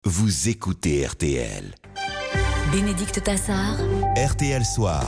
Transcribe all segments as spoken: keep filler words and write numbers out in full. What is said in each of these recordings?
Vous écoutez R T L. Bénédicte Tassard. R T L Soir.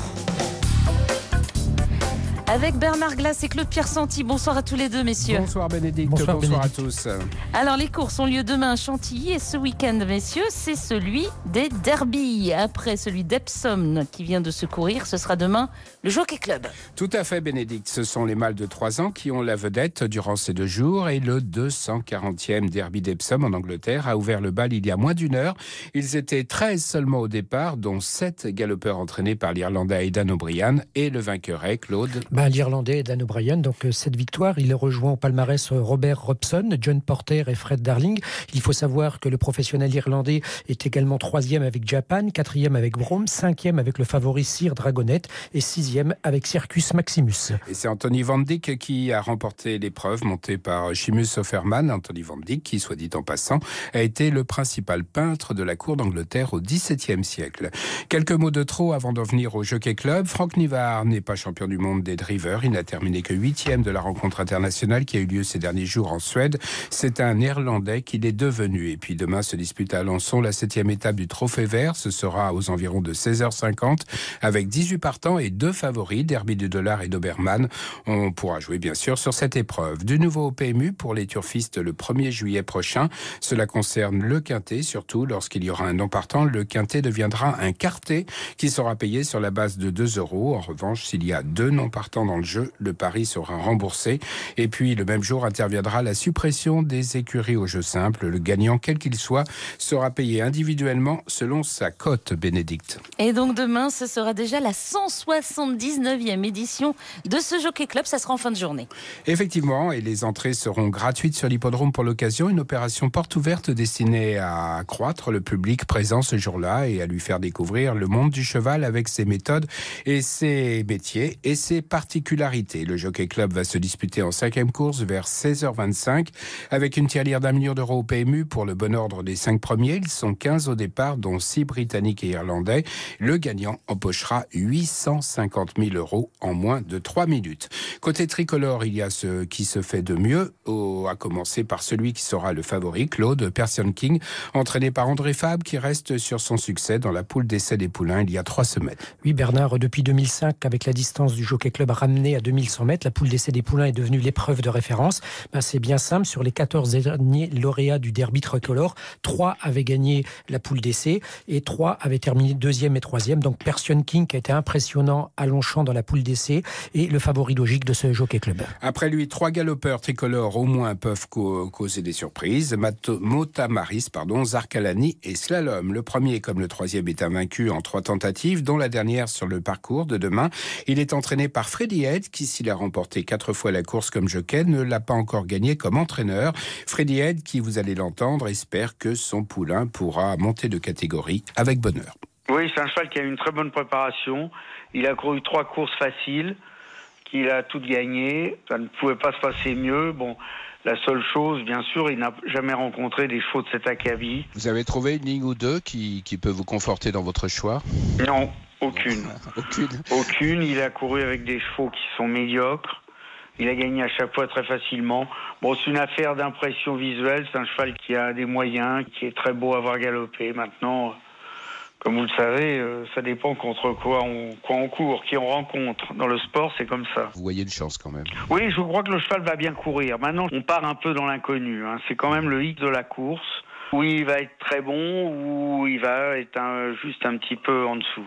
Avec Bernard Glass et Claude Pierre-Santi. Bonsoir à tous les deux, messieurs. Bonsoir Bénédicte, bonsoir, bonsoir Bénédicte. à tous. Alors, les courses ont lieu demain à Chantilly et ce week-end, messieurs, c'est celui des derbies. Après celui d'Epsom qui vient de se courir, ce sera demain le Jockey Club. Tout à fait Bénédicte, ce sont les mâles de trois ans qui ont la vedette durant ces deux jours et le deux cent quarantième derby d'Epsom en Angleterre a ouvert le bal il y a moins d'une heure. Ils étaient treize seulement au départ, dont sept galopeurs entraînés par l'Irlandais Aidan O'Brien et le vainqueur est Claude. Bah, L'Irlandais Dan O'Brien, donc euh, cette victoire, il rejoint au palmarès euh, Robert Robson, John Porter et Fred Darling. Il faut savoir que le professionnel irlandais est également troisième avec Japan, quatrième avec Brome, cinquième avec le favori Sir Dragonet et sixième avec Circus Maximus. Et c'est Anthony Van Dyck qui a remporté l'épreuve montée par Seamus Offerman. Anthony Van Dyck, qui, soit dit en passant, a été le principal peintre de la cour d'Angleterre au dix-septième siècle. Quelques mots de trop avant d'en venir au Jockey Club. Franck Nivard n'est pas champion du monde des drivers. Il n'a terminé que huitième de la rencontre internationale qui a eu lieu ces derniers jours en Suède. C'est un Néerlandais qu'il est devenu. Et puis demain se dispute à Alençon la septième étape du Trophée Vert. Ce sera aux environs de seize heures cinquante avec dix-huit partants et deux favoris, Derby du Dollar et Doberman. On pourra jouer bien sûr sur cette épreuve. Du nouveau au P M U pour les turfistes le premier juillet prochain. Cela concerne le quintet, surtout lorsqu'il y aura un non partant. Le quintet deviendra un quartet qui sera payé sur la base de deux euros. En revanche, s'il y a deux non partants dans le jeu, le pari sera remboursé. Et puis, le même jour interviendra la suppression des écuries au jeu simple. Le gagnant, quel qu'il soit, sera payé individuellement selon sa cote, Bénédicte. Et donc demain, ce sera déjà la cent soixante-dix-neuvième édition de ce Jockey Club. Ça sera en fin de journée. Effectivement, et les entrées seront gratuites sur l'hippodrome pour l'occasion. Une opération porte ouverte destinée à accroître le public présent ce jour-là et à lui faire découvrir le monde du cheval avec ses méthodes et ses métiers et ses particularités. Le Jockey Club va se disputer en cinquième course vers seize heures vingt-cinq avec une tirelire d'un million d'euros au P M U pour le bon ordre des cinq premiers. Ils sont quinze au départ, dont six Britanniques et Irlandais. Le gagnant empochera huit cent cinquante mille euros en moins de trois minutes. Côté tricolore, il y a ce qui se fait de mieux, au, à commencer par celui qui sera le favori, Claude Persian King, entraîné par André Fabre, qui reste sur son succès dans la poule d'essai des poulains il y a trois semaines. Oui, Bernard, depuis deux mille cinq, avec la distance du Jockey Club ramenée à deux mille cent mètres, la poule d'essai des poulains est devenue l'épreuve de référence. Ben, c'est bien simple, sur les quatorze derniers lauréats du derby tricolore, trois avaient gagné la poule d'essai et trois avaient terminé deuxième et troisième. Donc Persian King qui a été impressionnant à Longchamp dans la poule d'essai et le favori logique de ce Jockey Club. Après lui, trois galopeurs tricolores au moins peuvent co- causer des surprises. Mato- Motamaris, pardon, Zarkalani et Slalom. Le premier comme le troisième est invaincu en trois tentatives, dont la dernière sur le parcours de demain. Il est entraîné par Freddy Head, qui s'il a remporté quatre fois la course comme jockey, ne l'a pas encore gagné comme entraîneur. Freddy Head, qui vous allez l'entendre, espère que son poulain pourra monter de catégorie avec bonheur. Oui, c'est un cheval qui a eu une très bonne préparation. Il a couru trois courses faciles, qu'il a toutes gagnées. Ça ne pouvait pas se passer mieux. Bon, la seule chose, bien sûr, il n'a jamais rencontré des chevaux de cet acabit. Vous avez trouvé une ligne ou deux qui, qui peut vous conforter dans votre choix ? Non, aucune. Aucune. Aucune. Il a couru avec des chevaux qui sont médiocres. Il a gagné à chaque fois très facilement. Bon, c'est une affaire d'impression visuelle. C'est un cheval qui a des moyens, qui est très beau à voir galoper. Maintenant, comme vous le savez, euh, ça dépend contre quoi on, quoi on court, qui on rencontre. Dans le sport, c'est comme ça. Vous voyez une chance quand même. Oui, je crois que le cheval va bien courir. Maintenant, on part un peu dans l'inconnu. Hein. C'est quand même le hic de la course, où il va être très bon, ou il va être un, juste un petit peu en dessous.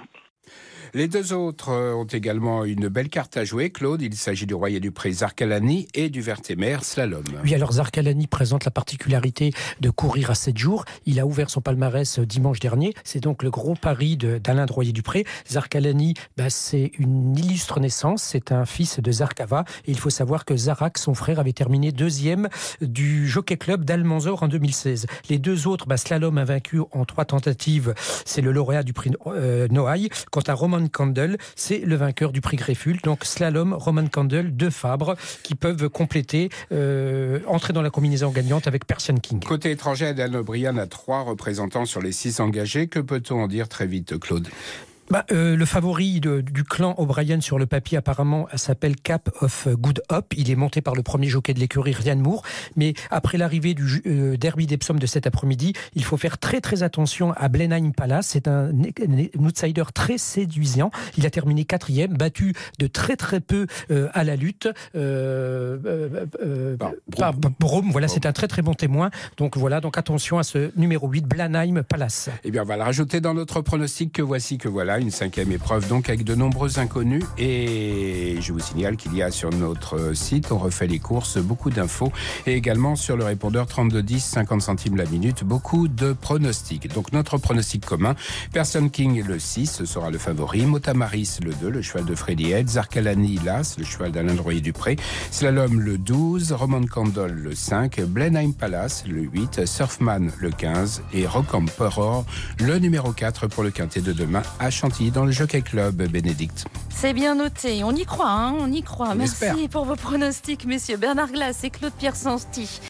Les deux autres ont également une belle carte à jouer, Claude. Il s'agit du Royer du Pré Zarkalani et du Vertémer Slalom. Oui, alors Zarkalani présente la particularité de courir à sept jours. Il a ouvert son palmarès dimanche dernier. C'est donc le gros pari de, d'Alain de Royer-du-Pré. Zarkalani, bah, c'est une illustre naissance. C'est un fils de Zarkava. Et il faut savoir que Zarak, son frère, avait terminé deuxième du Jockey Club d'Almanzor en deux mille seize. Les deux autres, bah, Slalom invaincu en trois tentatives, c'est le lauréat du prix euh, Noailles. Quant à Roman Candle, c'est le vainqueur du prix Grefful. Donc Slalom, Roman Candle, deux Fabre qui peuvent compléter, euh, entrer dans la combinaison gagnante avec Persian King. Côté étranger, Aidan O'Brien a trois représentants sur les six engagés. Que peut-on en dire très vite, Claude ? Bah, euh, le favori de, du clan O'Brien sur le papier apparemment s'appelle Cap of Good Hope. Il est monté par le premier jockey de l'écurie Ryan Moore. Mais après l'arrivée du euh, Derby d'Epsom de cet après-midi, il faut faire très très attention à Blenheim Palace. C'est un, un outsider très séduisant. Il a terminé quatrième, battu de très très peu euh, à la lutte euh, euh, euh, par, par Brome. Voilà, c'est un très très bon témoin. Donc voilà, donc attention à ce numéro huit, Blenheim Palace. Eh bien, on va le rajouter dans notre pronostic que voici que voilà. Une cinquième épreuve donc avec de nombreux inconnus et je vous signale qu'il y a sur notre site, on refait les courses, beaucoup d'infos et également sur le répondeur trente-deux dix, cinquante centimes la minute, beaucoup de pronostics. Donc notre pronostic commun, Person King le six, ce sera le favori, Motamaris le deux, le cheval de Freddy Head, Zarkalani l'As, le cheval d'Alain Droyer-Dupré, Slalom le douze, Roman Candle le cinq, Blenheim Palace le huit, Surfman le quinze et Rock Emperor le numéro quatre pour le quintet de demain à Chantilly dans le Jockey Club, Bénédicte. C'est bien noté, on y croit, hein, on y croit. On Merci espère. pour vos pronostics, messieurs Bernard Glass et Claude Pierre Santi.